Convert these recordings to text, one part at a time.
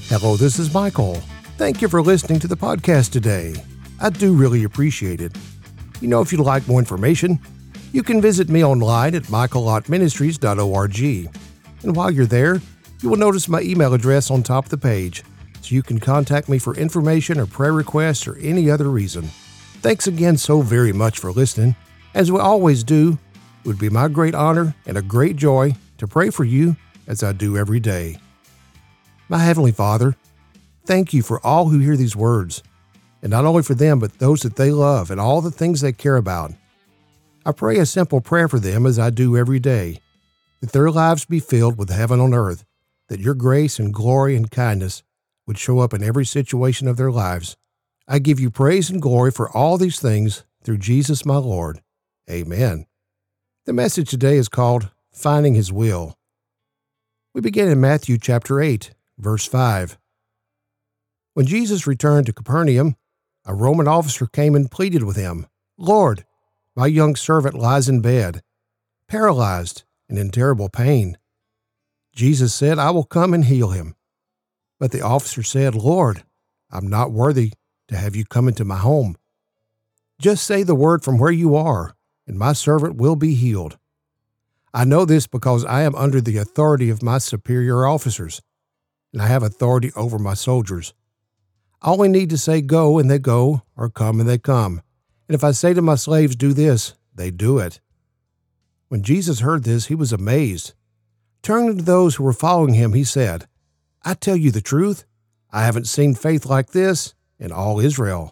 Hello, this is Michael. Thank you for listening to the podcast today. I do really appreciate it. If you'd like more information, you can visit me online at michaelottministries.org. And while you're there, you will notice my email address on top of the page, so you can contact me for information or prayer requests or any other reason. Thanks again so very much for listening. As we always do, it would be my great honor and a great joy to pray for you as I do every day. My Heavenly Father, thank you for all who hear these words, and not only for them, but those that they love and all the things they care about. I pray a simple prayer for them as I do every day, that their lives be filled with heaven on earth, that your grace and glory and kindness would show up in every situation of their lives. I give you praise and glory for all these things through Jesus my Lord. Amen. The message today is called Finding His Will. We begin in Matthew chapter 8, verse 5. When Jesus returned to Capernaum, a Roman officer came and pleaded with him, "Lord, my young servant lies in bed, paralyzed and in terrible pain." Jesus said, "I will come and heal him." But the officer said, "Lord, I'm not worthy to have you come into my home. Just say the word from where you are, and my servant will be healed. I know this because I am under the authority of my superior officers, and I have authority over my soldiers. I only need to say go, and they go, or come, and they come. And if I say to my slaves, do this, they do it." When Jesus heard this, he was amazed. Turning to those who were following him, he said, "I tell you the truth, I haven't seen faith like this in all Israel."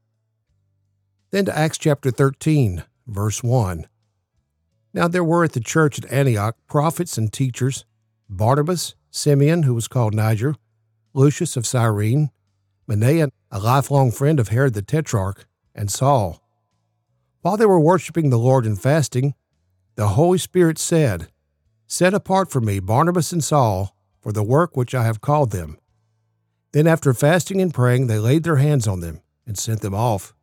Then to Acts chapter 13, verse 1. Now there were at the church at Antioch prophets and teachers, Barnabas, Simeon, who was called Niger, Lucius of Cyrene, Manaen, a lifelong friend of Herod the Tetrarch, and Saul. While they were worshiping the Lord and fasting, the Holy Spirit said, "Set apart for me Barnabas and Saul for the work which I have called them." Then after fasting and praying, they laid their hands on them and sent them off.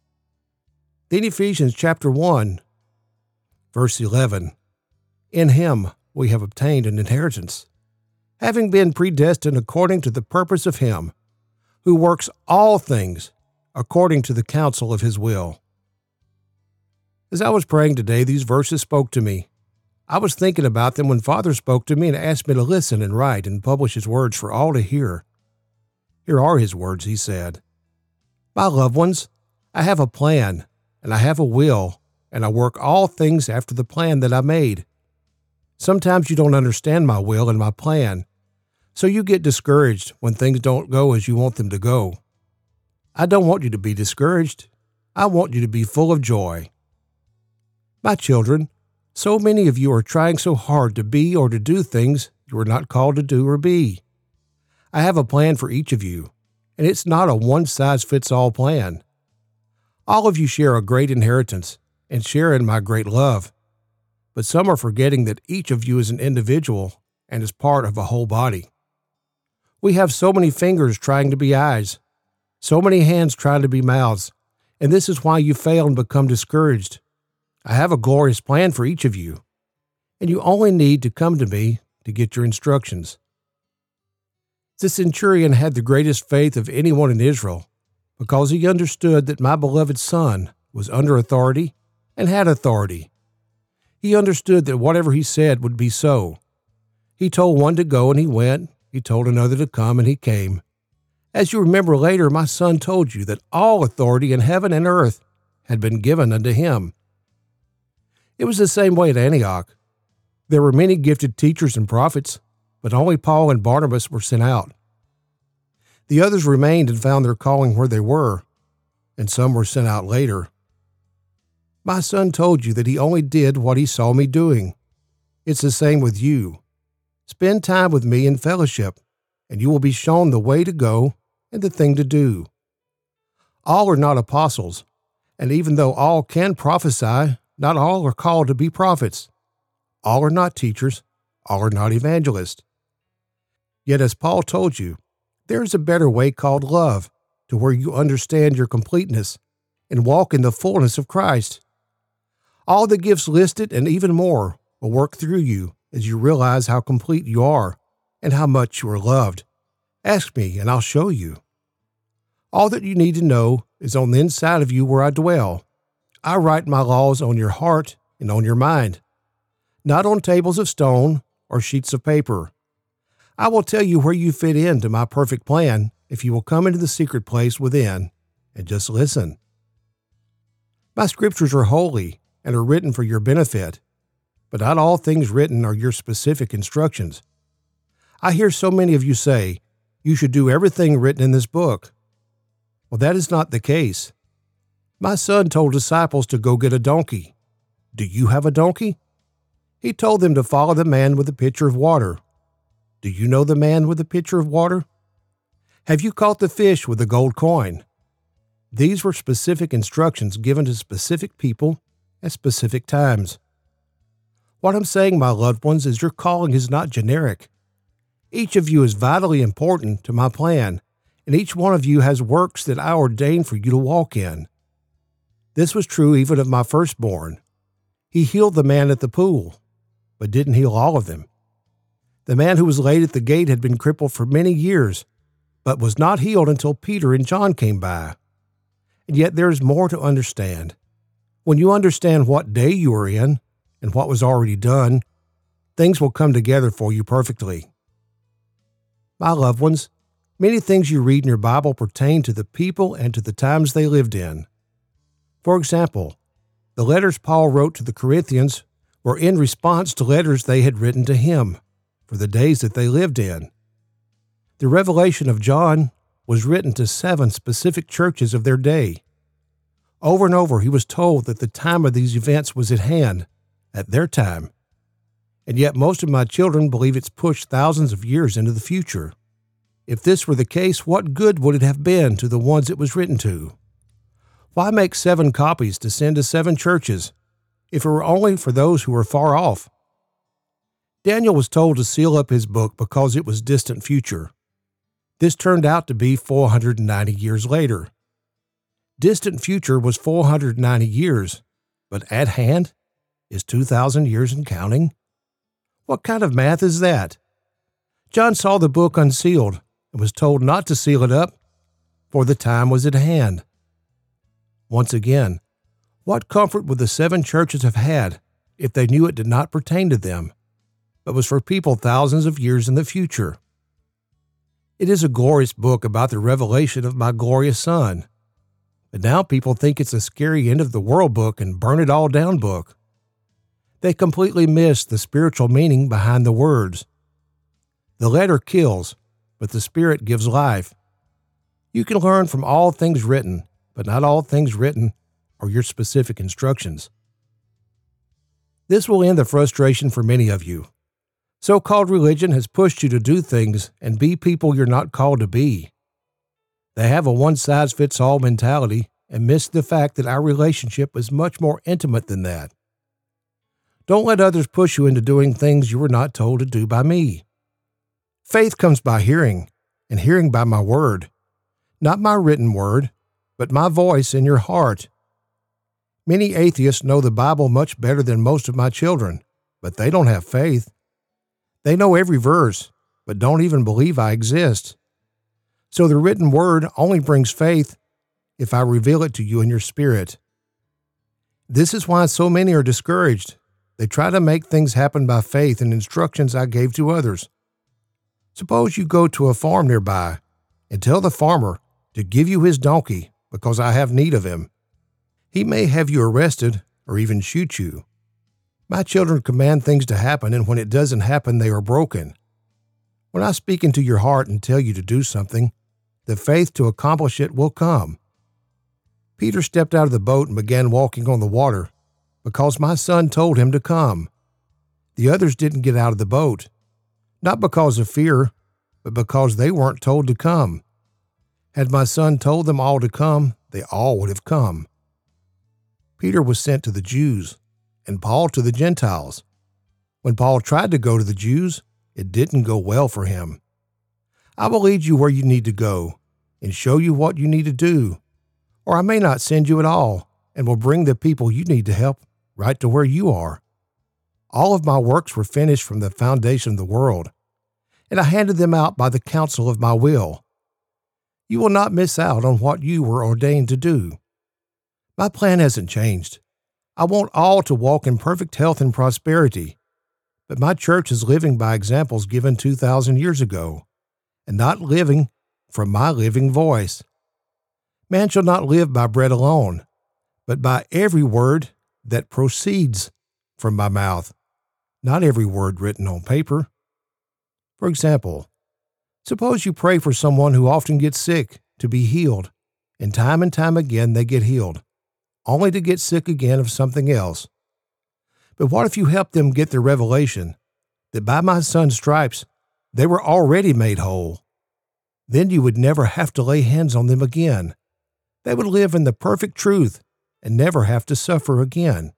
Then Ephesians chapter 1, verse 11. In him we have obtained an inheritance, having been predestined according to the purpose of him, who works all things according to the counsel of his will. As I was praying today, these verses spoke to me. I was thinking about them when Father spoke to me and asked me to listen and write and publish his words for all to hear. Here are his words, he said. "My loved ones, I have a plan, and I have a will, and I work all things after the plan that I made. Sometimes you don't understand my will and my plan, so you get discouraged when things don't go as you want them to go. I don't want you to be discouraged. I want you to be full of joy. My children, so many of you are trying so hard to be or to do things you were not called to do or be. I have a plan for each of you, and it's not a one-size-fits-all plan. All of you share a great inheritance and share in my great love, but some are forgetting that each of you is an individual and is part of a whole body. We have so many fingers trying to be eyes, so many hands trying to be mouths, and this is why you fail and become discouraged. I have a glorious plan for each of you, and you only need to come to me to get your instructions." The centurion had the greatest faith of anyone in Israel because he understood that my beloved son was under authority and had authority. He understood that whatever he said would be so. He told one to go, and he went. He told another to come, and he came. As you remember later, my son told you that all authority in heaven and earth had been given unto him. It was the same way at Antioch. There were many gifted teachers and prophets, but only Paul and Barnabas were sent out. The others remained and found their calling where they were, and some were sent out later. My son told you that he only did what he saw me doing. It's the same with you. Spend time with me in fellowship, and you will be shown the way to go and the thing to do. All are not apostles, and even though all can prophesy, not all are called to be prophets. All are not teachers, all are not evangelists. Yet as Paul told you, there is a better way called love, to where you understand your completeness and walk in the fullness of Christ. All the gifts listed and even more will work through you as you realize how complete you are and how much you are loved. Ask me, and I'll show you. All that you need to know is on the inside of you where I dwell. I write my laws on your heart and on your mind, not on tables of stone or sheets of paper. I will tell you where you fit into my perfect plan if you will come into the secret place within and just listen. My scriptures are holy and are written for your benefit, but not all things written are your specific instructions. I hear so many of you say, you should do everything written in this book. Well, that is not the case. My son told disciples to go get a donkey. Do you have a donkey? He told them to follow the man with the pitcher of water. Do you know the man with the pitcher of water? Have you caught the fish with the gold coin? These were specific instructions given to specific people at specific times. What I'm saying, my loved ones, is your calling is not generic. Each of you is vitally important to my plan, and each one of you has works that I ordained for you to walk in. This was true even of my firstborn. He healed the man at the pool, but didn't heal all of them. The man who was laid at the gate had been crippled for many years, but was not healed until Peter and John came by. And yet there is more to understand. When you understand what day you are in and what was already done, things will come together for you perfectly. My loved ones, many things you read in your Bible pertain to the people and to the times they lived in. For example, the letters Paul wrote to the Corinthians were in response to letters they had written to him for the days that they lived in. The revelation of John was written to 7 specific churches of their day. Over and over, he was told that the time of these events was at hand, at their time. And yet most of my children believe it's pushed thousands of years into the future. If this were the case, what good would it have been to the ones it was written to? Why make 7 copies to send to 7 churches if it were only for those who were far off? Daniel was told to seal up his book because it was distant future. This turned out to be 490 years later. Distant future was 490 years, but at hand is 2,000 years and counting? What kind of math is that? John saw the book unsealed and was told not to seal it up, for the time was at hand. Once again, what comfort would the 7 churches have had if they knew it did not pertain to them, but was for people thousands of years in the future? It is a glorious book about the revelation of my glorious Son. But now people think it's a scary end of the world book and burn it all down book. They completely miss the spiritual meaning behind the words. The letter kills, but the Spirit gives life. You can learn from all things written, but not all things written are your specific instructions. This will end the frustration for many of you. So-called religion has pushed you to do things and be people you're not called to be. They have a one-size-fits-all mentality and miss the fact that our relationship is much more intimate than that. Don't let others push you into doing things you were not told to do by me. Faith comes by hearing, and hearing by my word. Not my written word, but my voice in your heart. Many atheists know the Bible much better than most of my children, but they don't have faith. They know every verse, but don't even believe I exist. So the written word only brings faith if I reveal it to you in your spirit. This is why so many are discouraged. They try to make things happen by faith and instructions I gave to others. Suppose you go to a farm nearby and tell the farmer to give you his donkey because I have need of him. He may have you arrested or even shoot you. My children command things to happen, and when it doesn't happen, they are broken. When I speak into your heart and tell you to do something, the faith to accomplish it will come. Peter stepped out of the boat and began walking on the water because my son told him to come. The others didn't get out of the boat, not because of fear, but because they weren't told to come. Had my son told them all to come, they all would have come. Peter was sent to the Jews, and Paul to the Gentiles. When Paul tried to go to the Jews, it didn't go well for him. I will lead you where you need to go and show you what you need to do, or I may not send you at all and will bring the people you need to help right to where you are. All of my works were finished from the foundation of the world, and I handed them out by the counsel of my will. You will not miss out on what you were ordained to do. My plan hasn't changed. I want all to walk in perfect health and prosperity, but my church is living by examples given 2,000 years ago, and not living from my living voice. Man shall not live by bread alone, but by every word that proceeds from my mouth, not every word written on paper. For example, suppose you pray for someone who often gets sick to be healed, and time again they get healed, only to get sick again of something else. But what if you help them get the revelation that by my Son's stripes they were already made whole? Then you would never have to lay hands on them again. They would live in the perfect truth and never have to suffer again.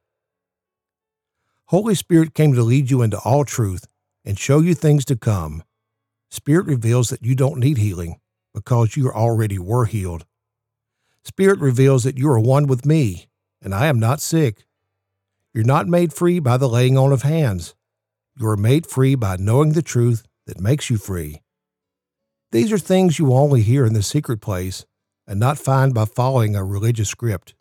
Holy Spirit came to lead you into all truth and show you things to come. Spirit reveals that you don't need healing because you already were healed. Spirit reveals that you are one with me, and I am not sick. You're not made free by the laying on of hands. You are made free by knowing the truth that makes you free. These are things you will only hear in the secret place and not find by following a religious script.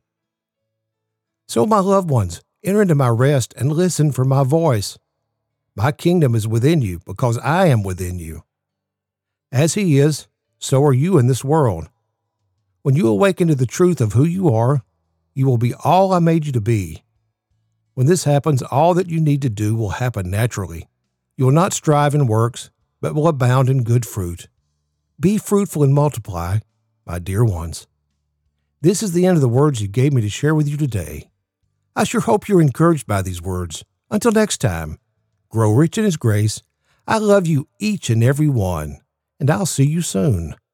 So, my loved ones, enter into my rest and listen for my voice. My kingdom is within you because I am within you. As He is, so are you in this world. When you awaken to the truth of who you are, you will be all I made you to be. When this happens, all that you need to do will happen naturally. You will not strive in works, but will abound in good fruit. Be fruitful and multiply, my dear ones. This is the end of the words you gave me to share with you today. I sure hope you're encouraged by these words. Until next time, grow rich in His grace. I love you each and every one, and I'll see you soon.